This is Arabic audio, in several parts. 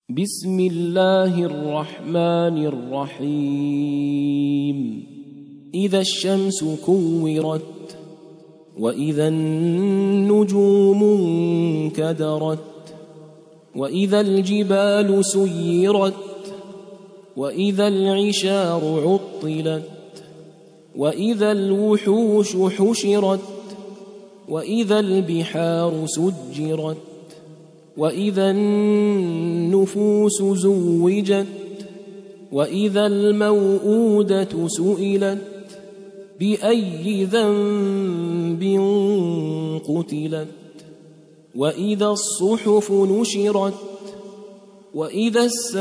بسم الله الرحمن الرحيم إذا الشمس كورت وإذا النجوم انكدرت وإذا الجبال سيرت وإذا العشار عطلت وإذا الوحوش حشرت وإذا البحار سجرت وإذا النفوس زوجت وإذا الموءودة سئلت بأي ذنب قتلت وإذا الصحف نشرت وإذا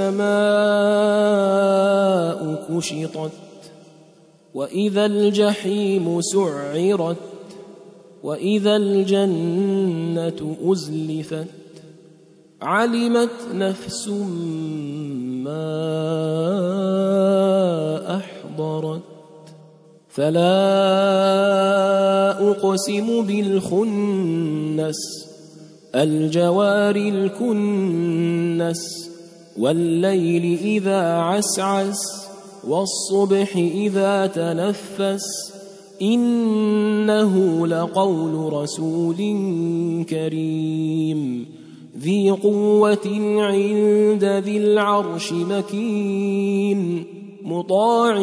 السماء كشطت وإذا الجحيم سعرت وإذا الجنة أزلفت علمت نفس ما أحضرت فلا أقسم بالخنس الجوار الكنس والليل إذا عسعس والصبح إذا تنفس إنه لقول رسول كريم ذي قوة عند ذي العرش مكين مطاع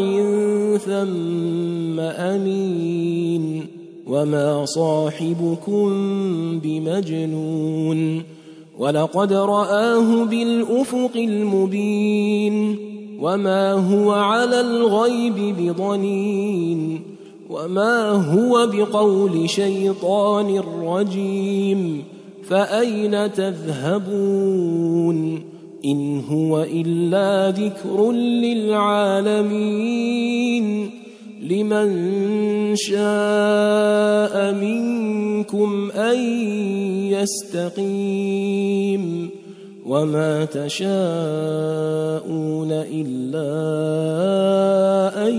ثم أمين وما صاحبكم بمجنون ولقد رآه بالأفق المبين وما هو على الغيب بضنين وما هو بقول شيطان رجيم فأين تذهبون إن هو إلا ذكر للعالمين لمن شاء منكم أن يستقيم وما تشاءون إلا أن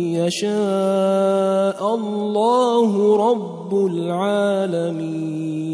يشاء الله رب العالمين.